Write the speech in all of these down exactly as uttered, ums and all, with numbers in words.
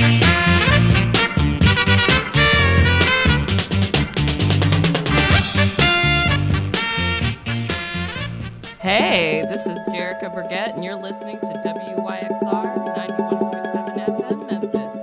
Hey, this is Jerica Burgett, and you're listening to W Y X R ninety-one point seven F M Memphis.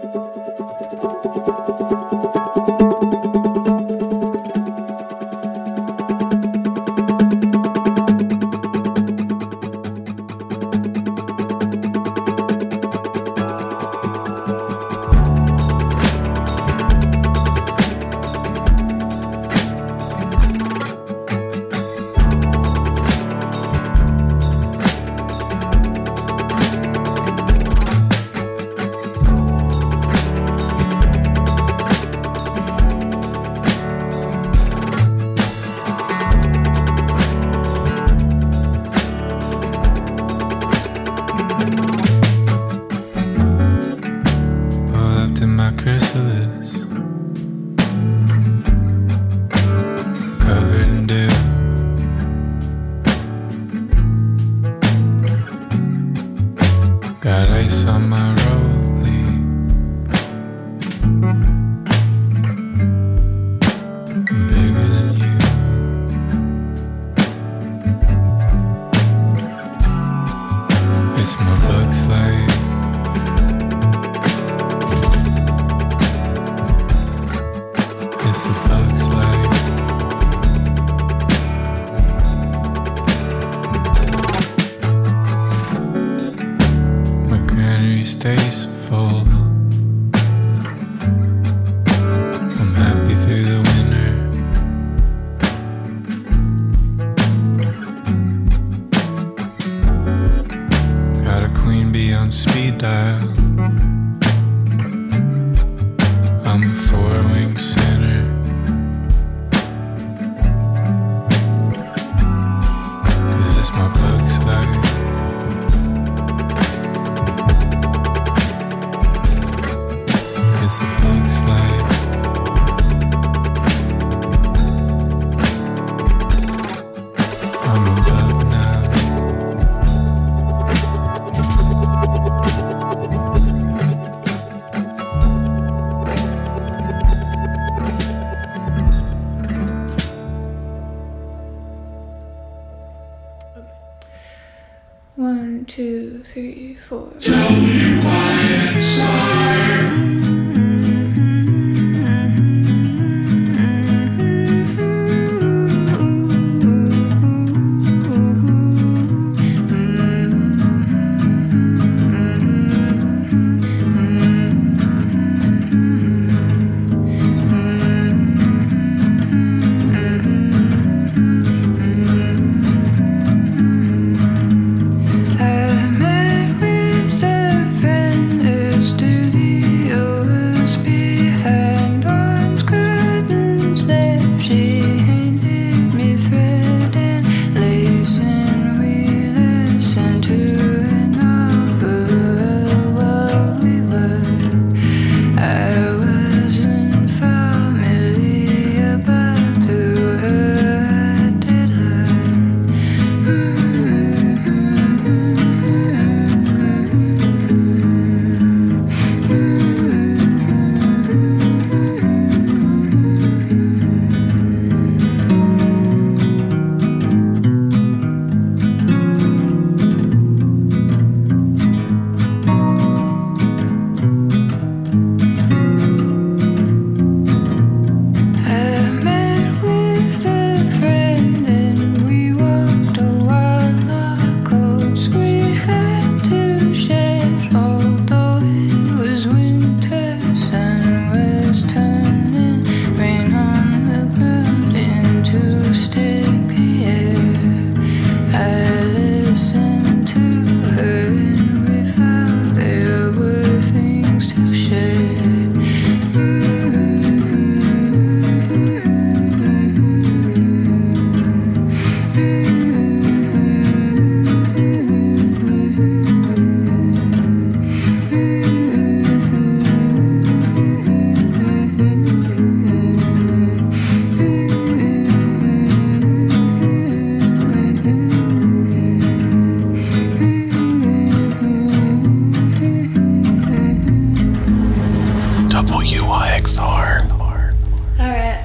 W Y X R. Alright.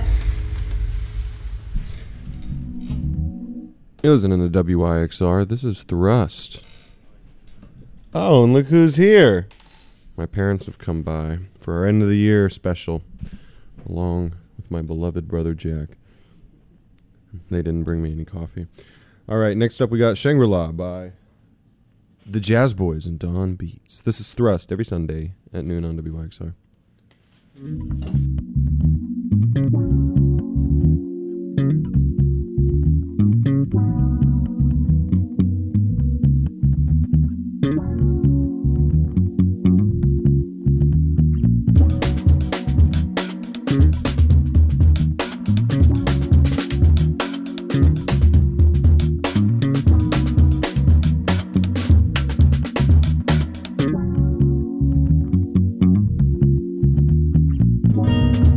It wasn't in the W Y X R. This is Thrust. Oh, and look who's here. My parents have come by for our end of the year special, along with my beloved brother Jack. They didn't bring me any coffee. All right, next up we got Shangri-La by the Jazz Boys and Dawn Beats. This is Thrust every Sunday at noon on W Y X R. Thank you.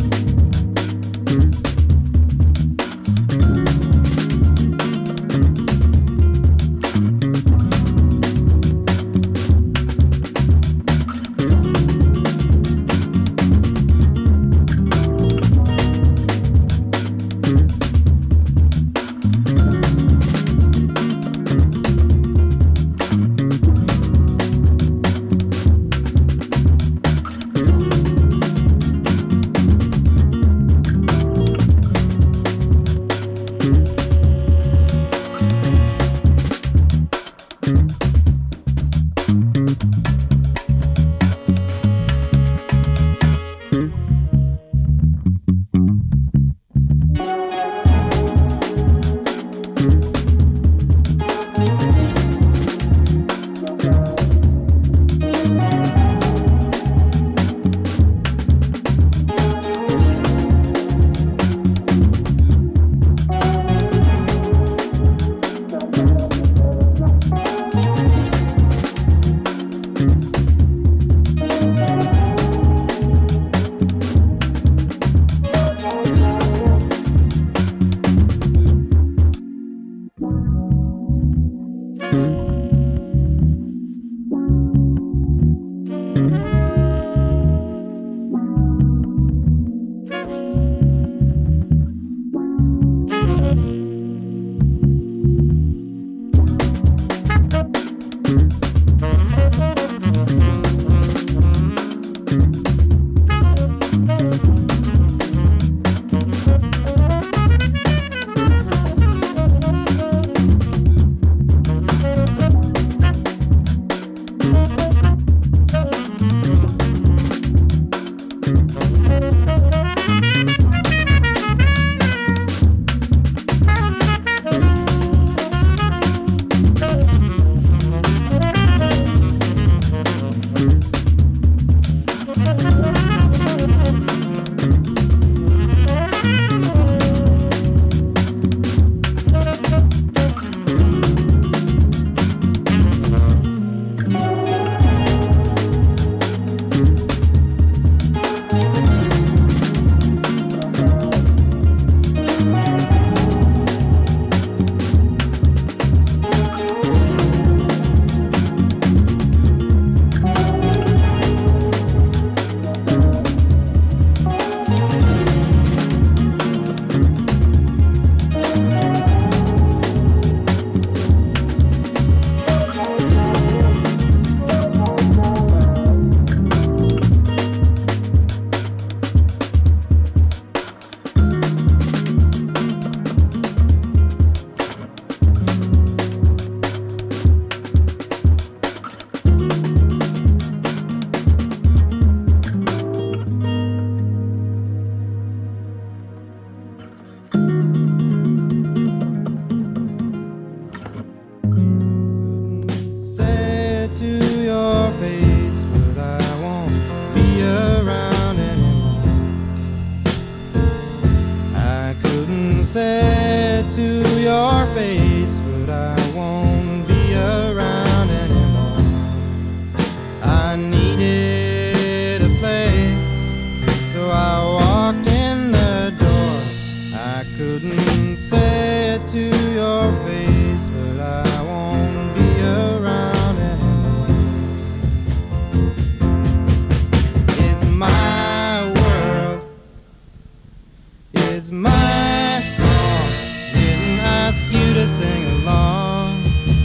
is my song. Didn't ask you to sing along.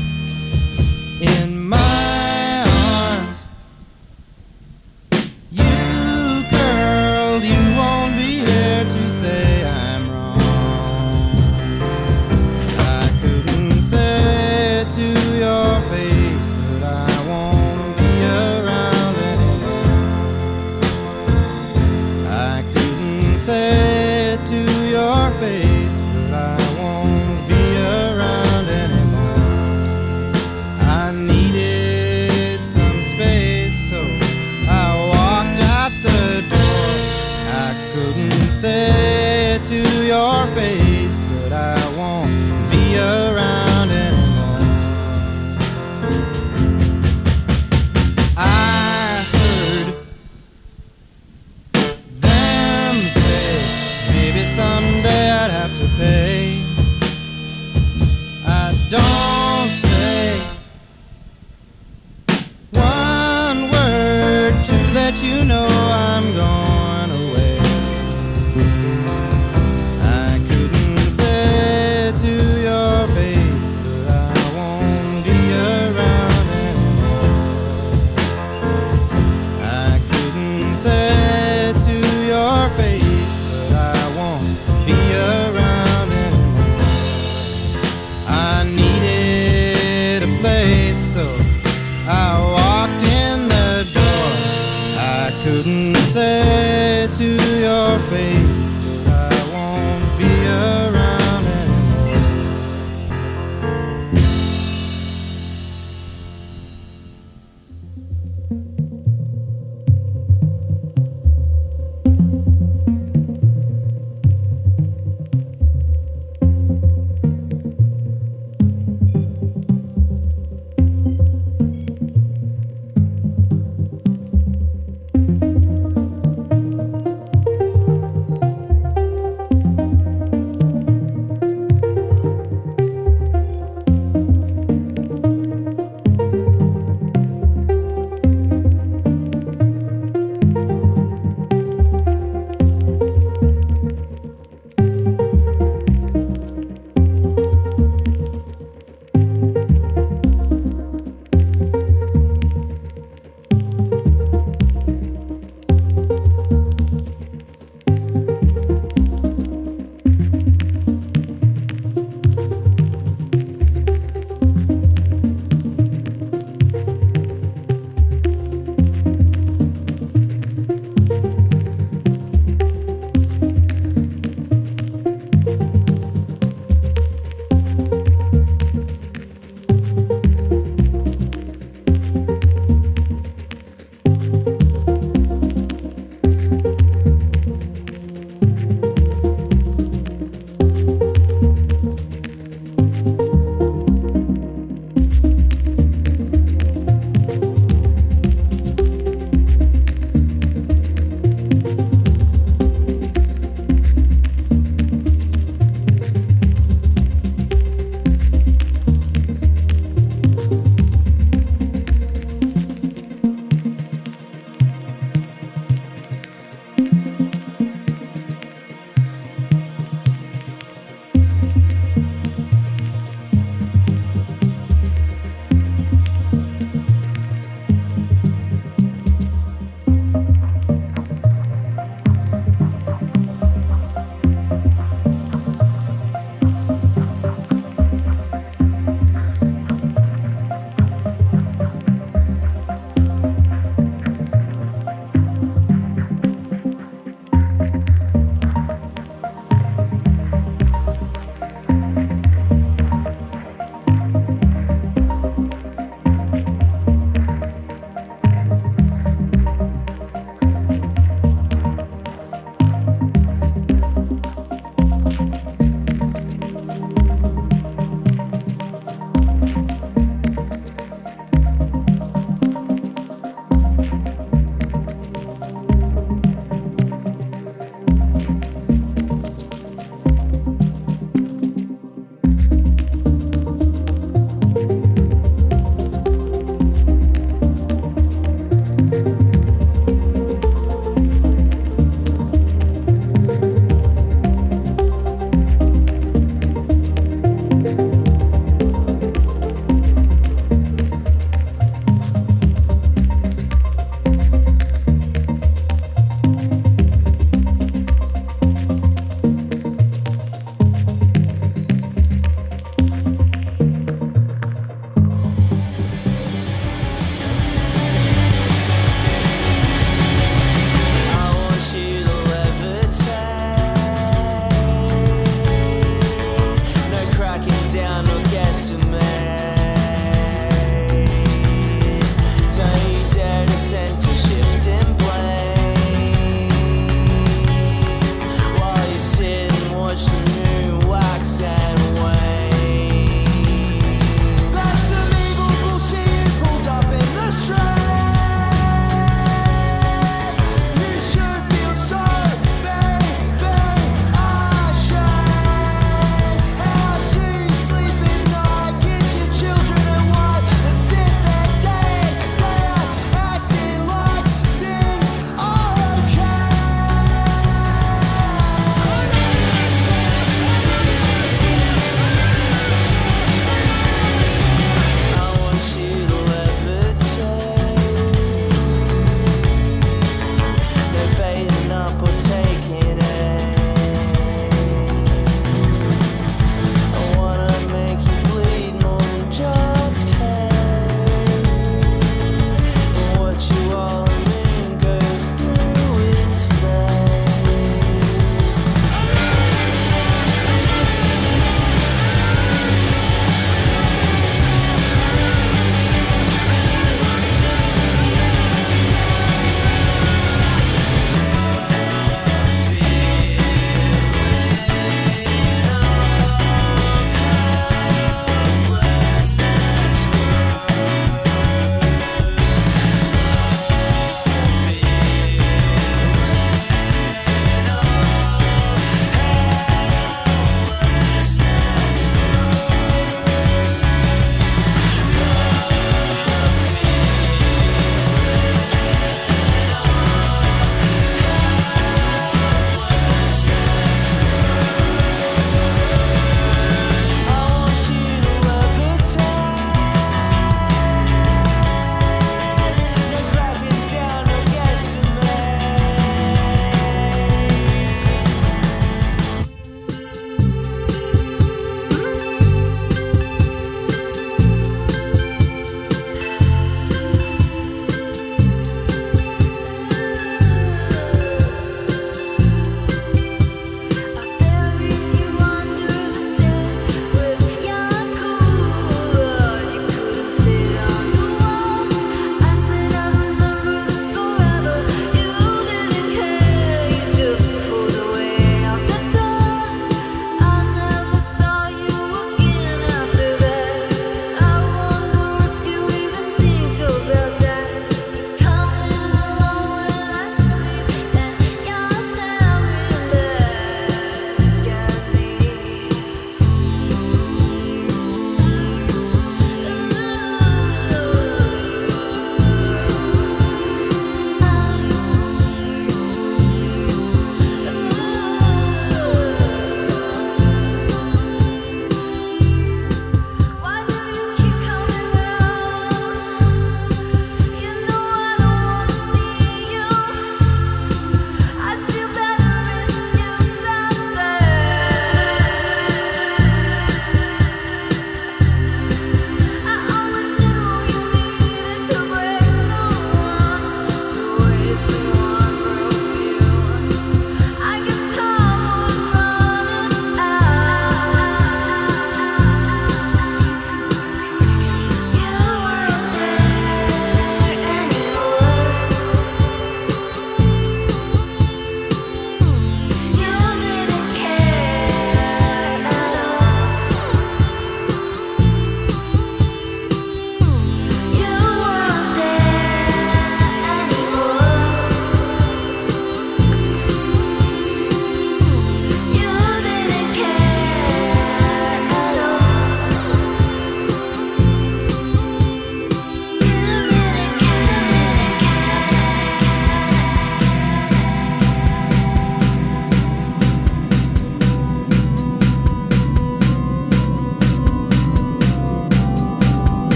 In my arms, you girl, you won't be here to say I'm wrong. I couldn't say it to your face, but I won't be around anymore. I couldn't say it to your face, but I won't be around anymore. I needed some space, so I walked out the door. I couldn't say it to your face, but I won't be around anymore. I heard them say maybe someday I'd have to pay. I don't say one word to let you know I'm going away. I couldn't say it to your face, but I won't be around anymore. I couldn't say it to your face, but I won't be around anymore. I needed a place, so I walked in the door. I couldn't say it to your face, but I won't be around anymore.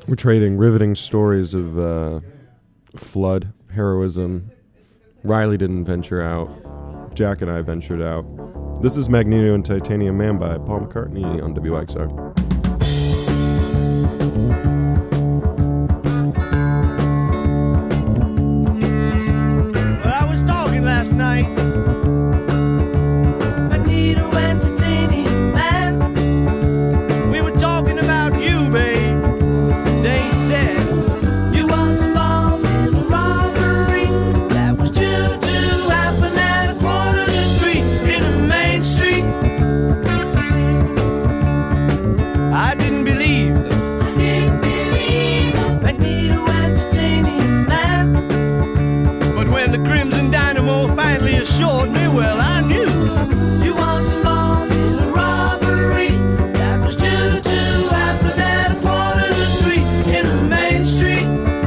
We're trading riveting stories of uh, flood, heroism. Riley didn't venture out. Jack and I ventured out. This is Magneto and Titanium Man by Paul McCartney on W Y X R. Well, I was talking last night. Magneto and Titanium Man. We were talking about you, babe. They said you was involved in a robbery that was due to happen at a quarter to three in the main street. I didn't believe them. I didn't believe them. Magneto and Titanium Man. But when the Crimson Dynamo finally assured me, well, I knew you was involved in a robbery that was due to happen at a quarter to three in the main street.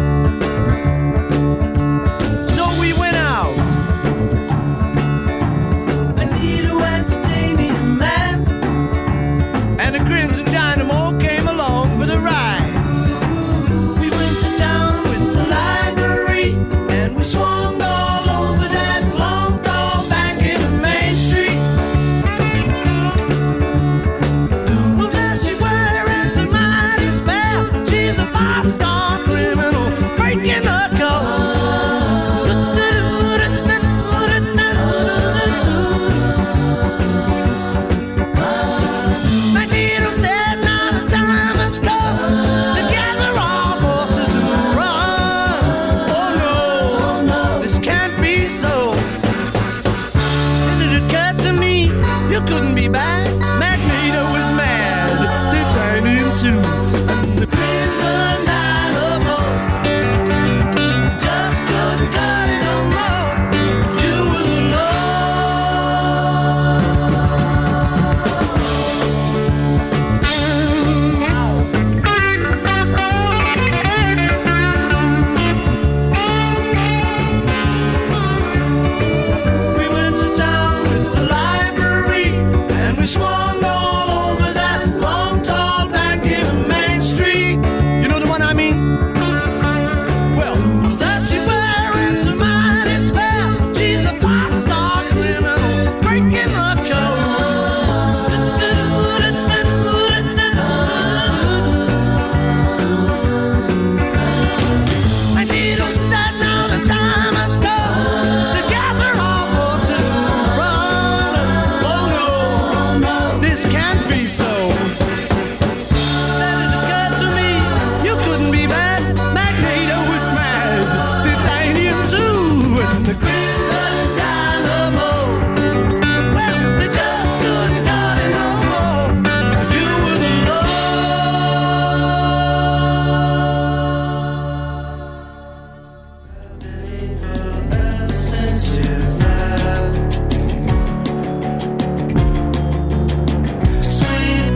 So we went out, Magneto and Titanium Man, and the Crimson Dynamo came along for the ride. We went to town with the library, and we swung all over that long, tall bank in the main street. Well, there she wearing a mighty spell. She's a five-star criminal breaking the code. Magneto said, now the time has come to gather our forces and run. Oh no, this can't be so. And it occurred to me, you couldn't be bad. Magneto was mad, Titanium too. And the Crimson Dynamo, you just couldn't cut it no more. You were alone. We went to town with the library, and we swung all over that long, tall bank in Main Street. You know the one I mean? Well, there she's wearing a mighty spell. She's a five-star criminal breaking the code. Magneto said, now the time has come to gather our forces and run. Oh no, this can't be so. Then it occurred to me, you couldn't be bad. Magneto was mad, Titanium too, and the Crimson Dynamo. Well, they just couldn't cut it no more. You were alone. Since you left, sweet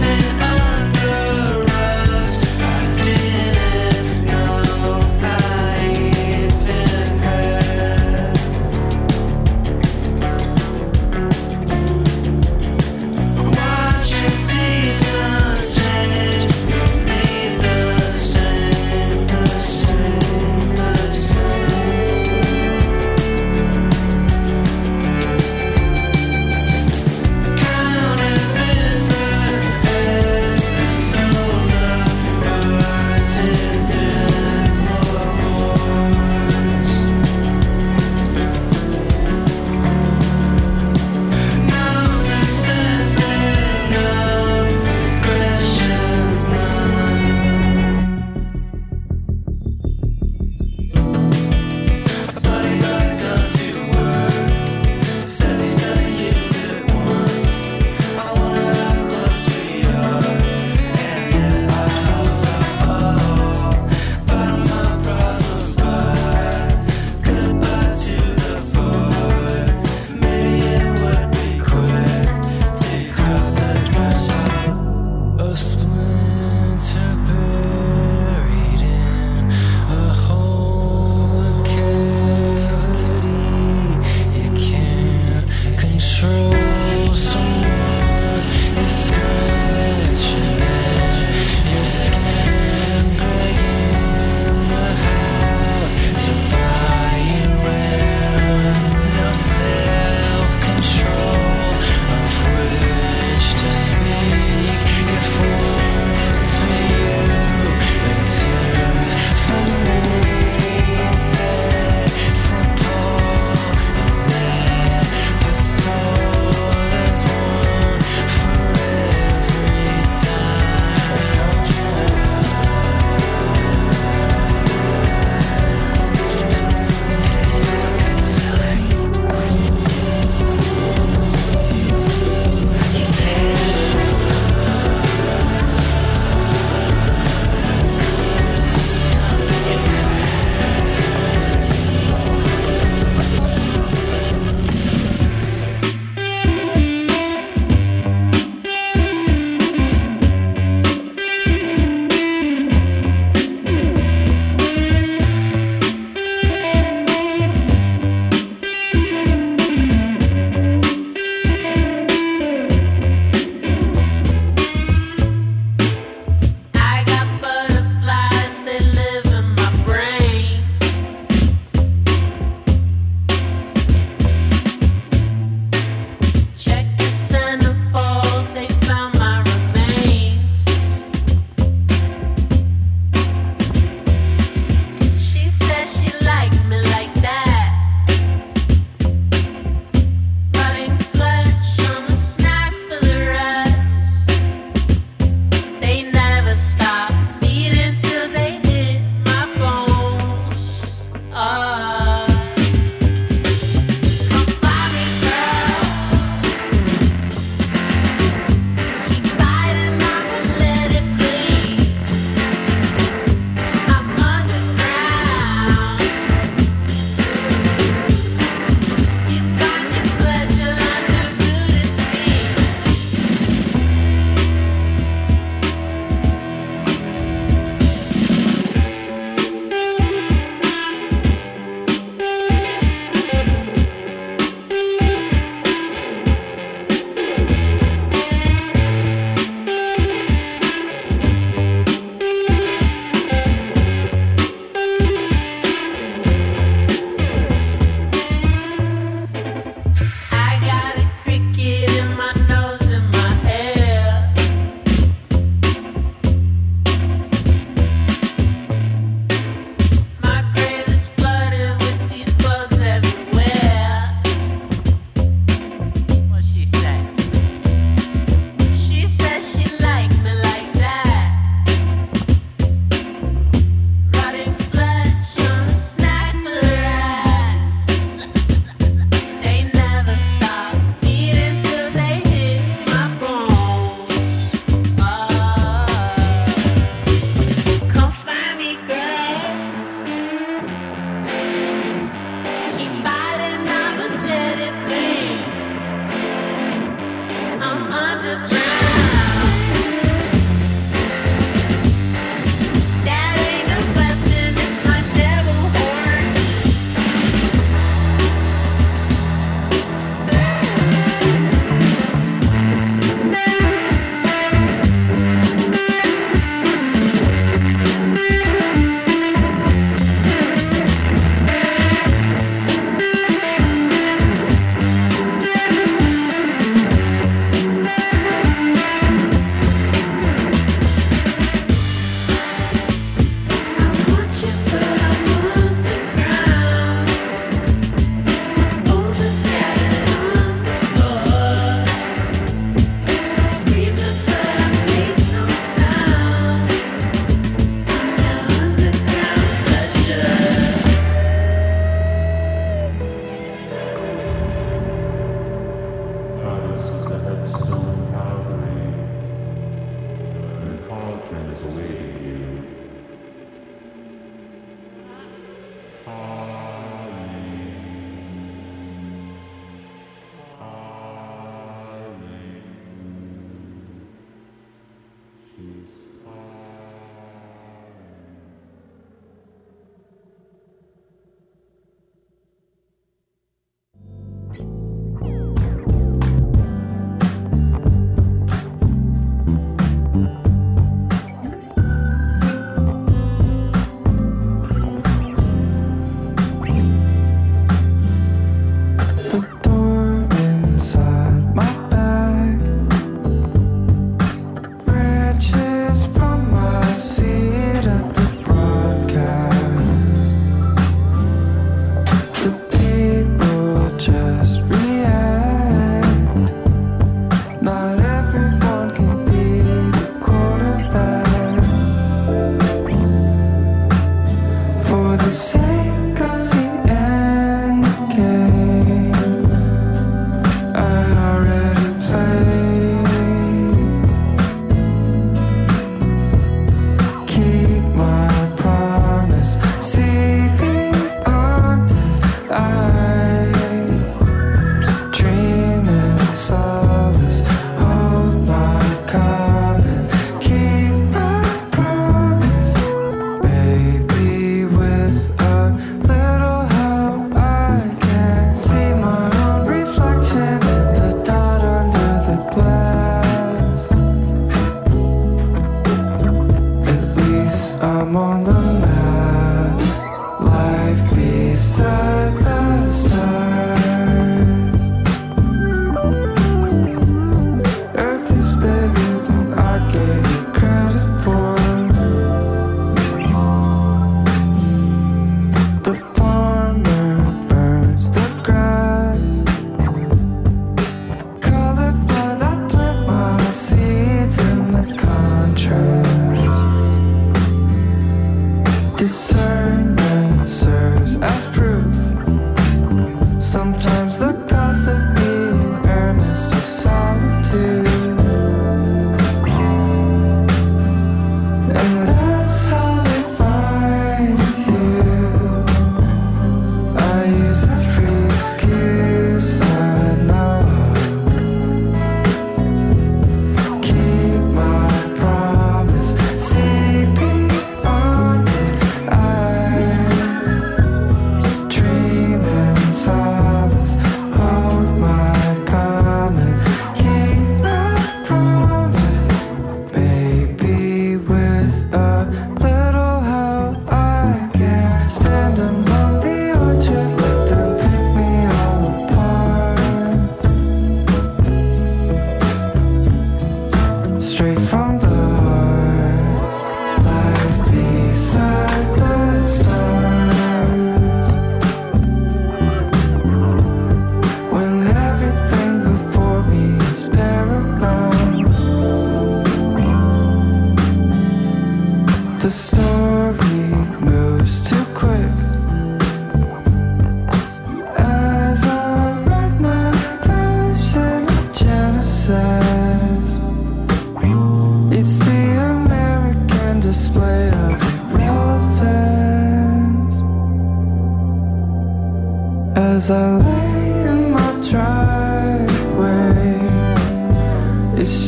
As I lay in my driveway, it's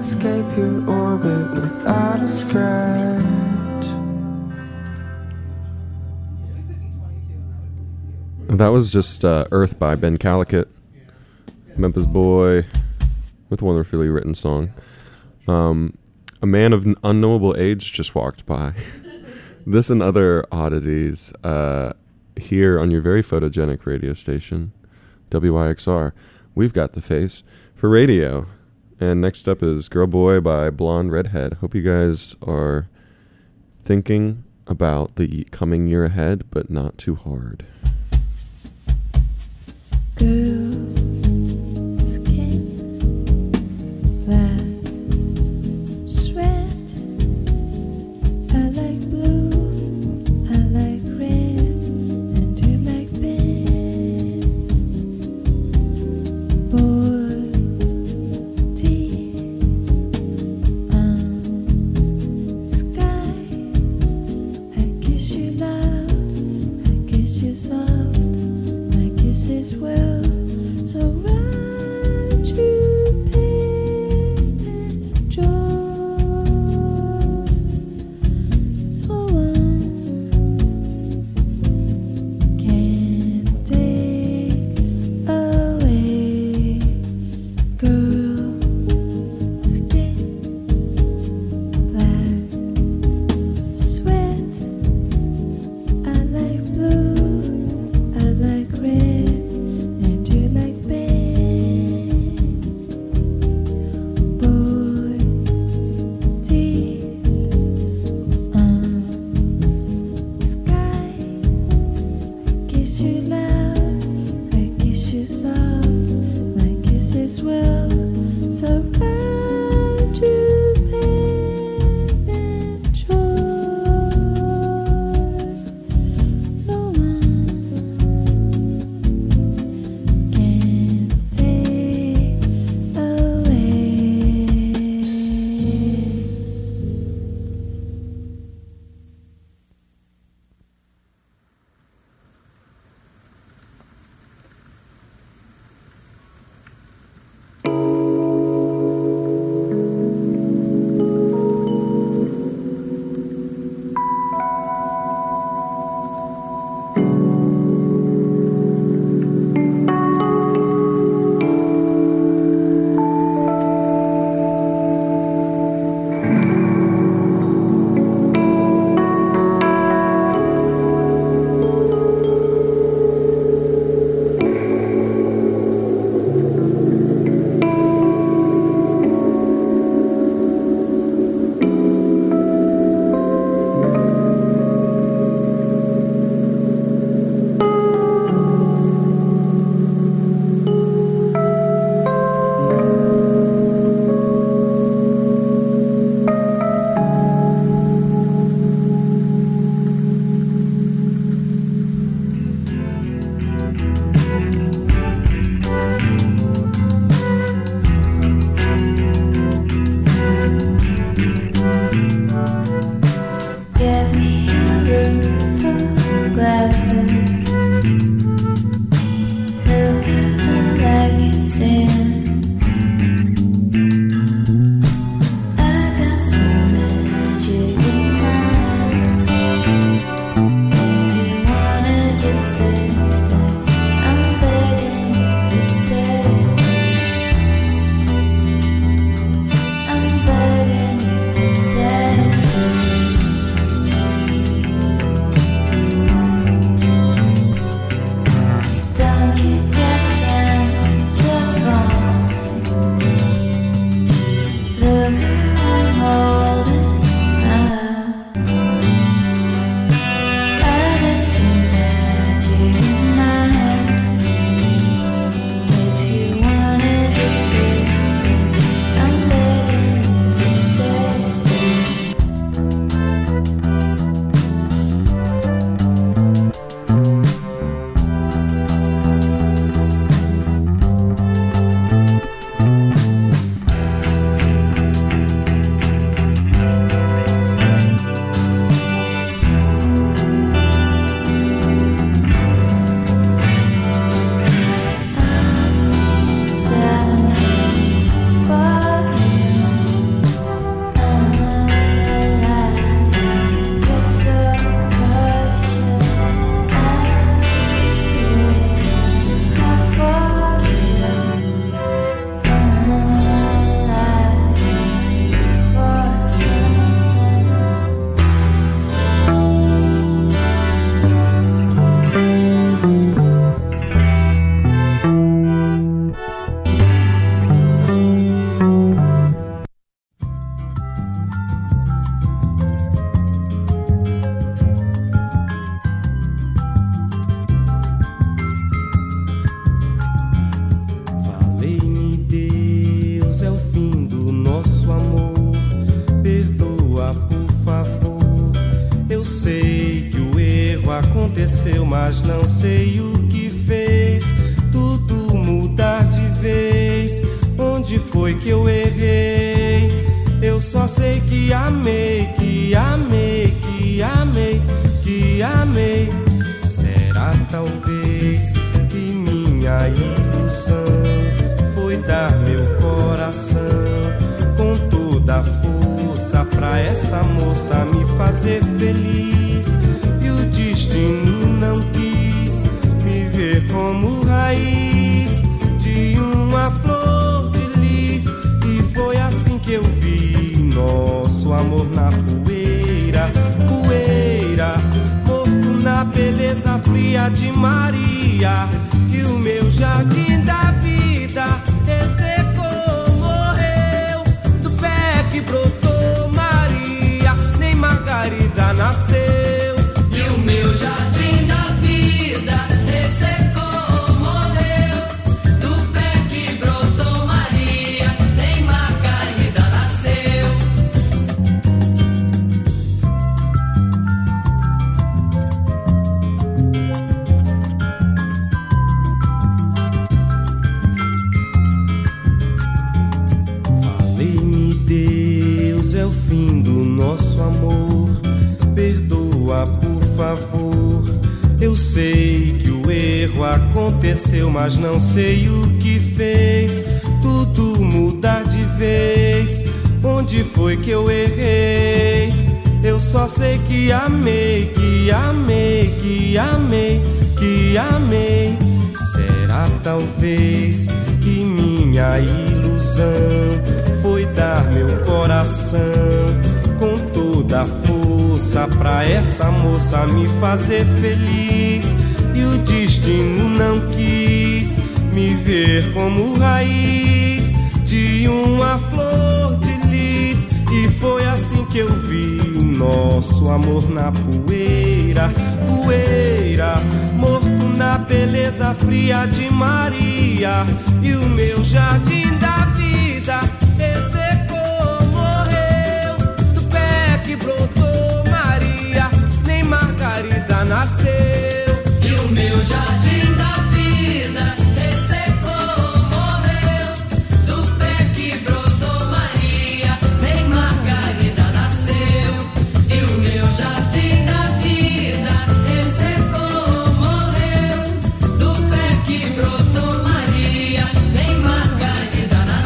escape your orbit without a scratch. That was just uh, Earth by Ben Calicut, Memphis Boy, with a wonderfully written song. Um, a man of unknowable age just walked by. This and other oddities uh, here on your very photogenic radio station, W Y X R. We've got the face for radio. And next up is Girl Boy by Blonde Redhead. Hope you guys are thinking about the coming year ahead, but not too hard. Girl, skin, black, sweat. I like blue, I like red, and you like pink. Boy, tea on sky. I kiss you loud, I kiss you soft. My kisses will mas não sei o que fez tudo mudar de vez. Onde foi que eu errei? Eu só sei que amei, que amei, que amei, que amei. Será talvez que minha ilusão foi dar meu coração com toda a força pra essa moça me fazer feliz. E o destino não quis me ver como raiz de uma flor de lis. E foi assim que eu vi nosso amor na poeira, poeira, morto na beleza fria de Maria. E o meu jardim da vida ressecou, morreu do pé que brotou Maria, nem Margarida nasceu. E o meu jardim da vida ressecou, morreu do pé que brotou Maria, nem Margarida nasceu. Falei-me, Deus, é o fim do nosso amor. Perdoa, por favor. Eu sei que o erro aconteceu, mas não sei o que fez tudo mudar de vez. Onde foi que eu errei? Eu só sei que amei, que amei, que amei, que amei. Será talvez que minha ilusão foi dar meu coração com toda a força pra essa moça me fazer feliz. E o destino não quis me ver como raiz de uma flor de lis. E foi assim que eu vi nosso amor na poeira, poeira, morto na beleza fria de Maria. E o meu jardim da vida ressecou, morreu do pé que brotou Maria, nem Margarida nasceu. E o meu jardim da vida ressecou, morreu do pé que brotou Maria, nem Margarida nasceu. E o meu jardim da vida ressecou, morreu do pé que brotou Maria, nem Margarida nasceu.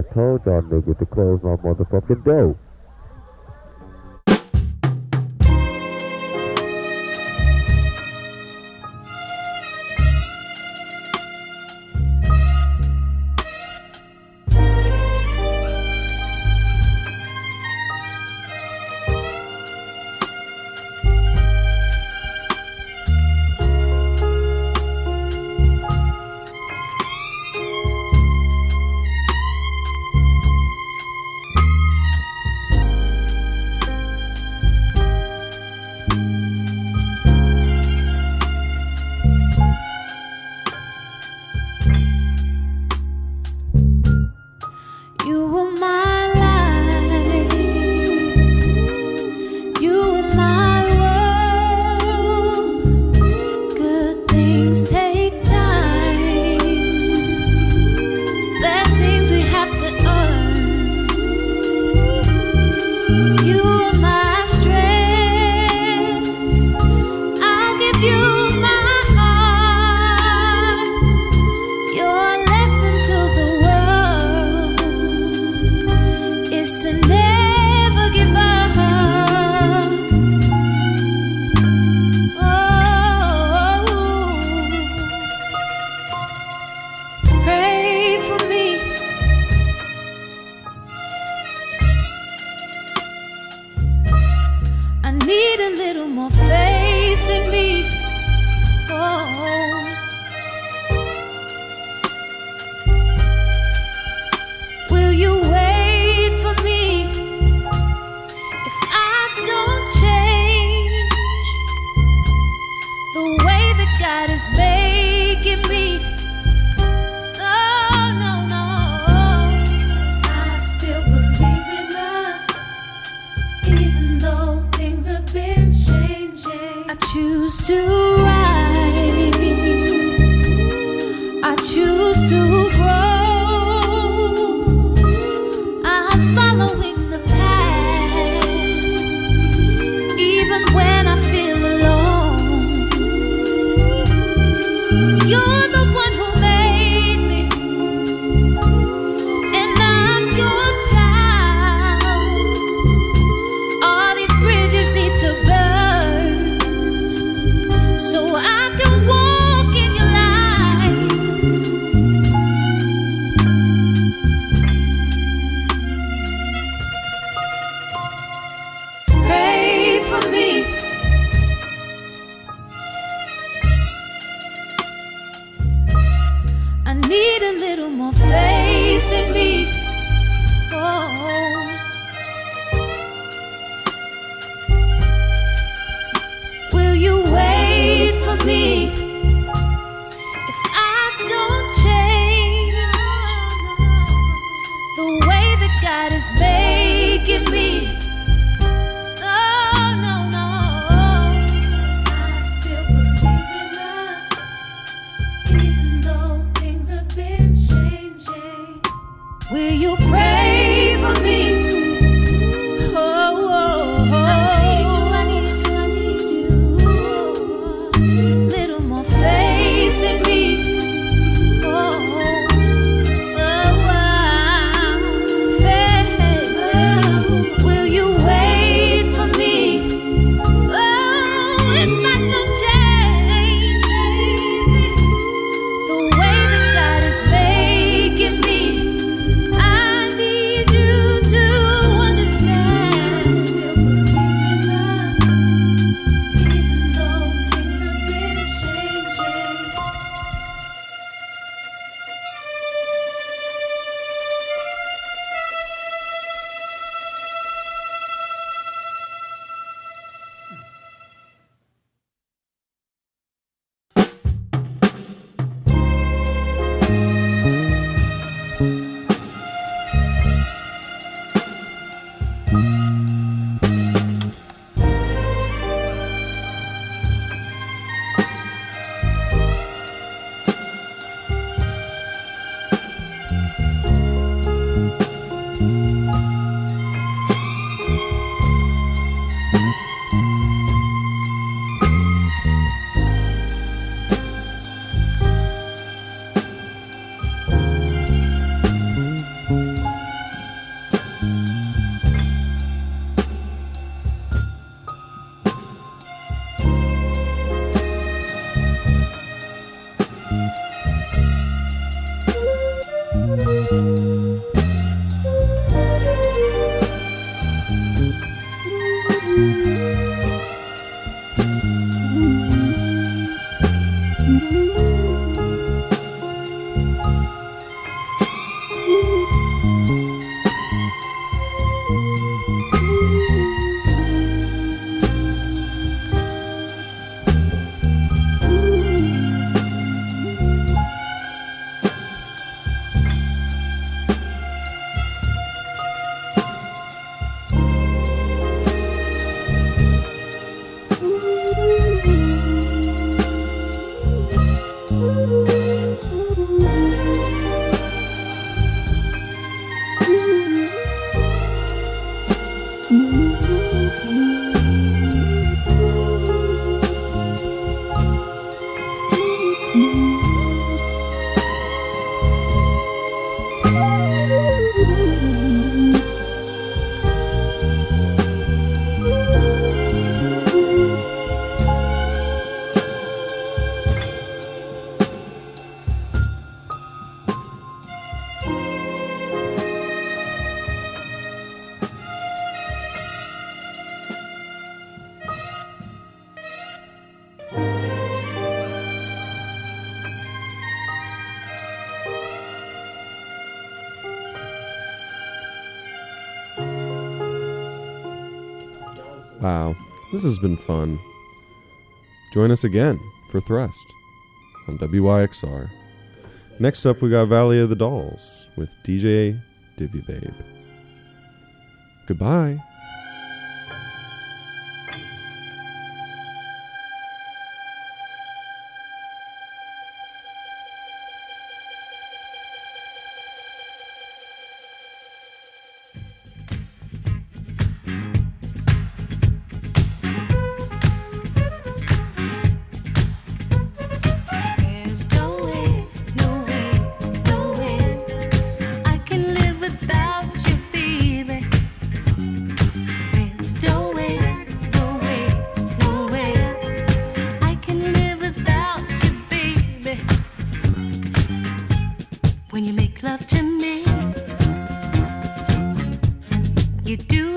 told y'all niggas to close my motherfucking door. You were my life, you were my world. Good things take time, blessings we have to earn. You were my strength, I'll give you my heart. Your lesson to the world is to never give up. Oh, pray for me. I need a little more faith in me. Oh. Will you wait for me if I don't change the way that God is making me? No, no, no. I still believe in us, even though things have been changing. I choose to rise, I choose to grow. I'm following the path, even when I feel alone. You're the one who made me, and I'm your child. All these bridges need to burn, so I can walk in your light. Pray for me. I need a little more faith in me. Oh. Will you wait for me if I don't change the way that God is making me? No, no, no. I still believe in us, even though things have been changing. Will you pray for me? Oh, oh, oh. I need you, I need you, I need you. Little more faith in me. Oh, oh, oh, faith. Will you wait for me? Oh, if I don't change the way that God is making me, I need you to understand. Still believe in us, even though things have been changing. Wow, this has been fun. Join us again for Thrust on W Y X R. Next up, we got Valley of the Dolls with D J Divvy Babe. Goodbye. There's no way, no way, no way I can live without you, baby. There's no way, no way, no way I can live without you, baby. When you make love to me, you do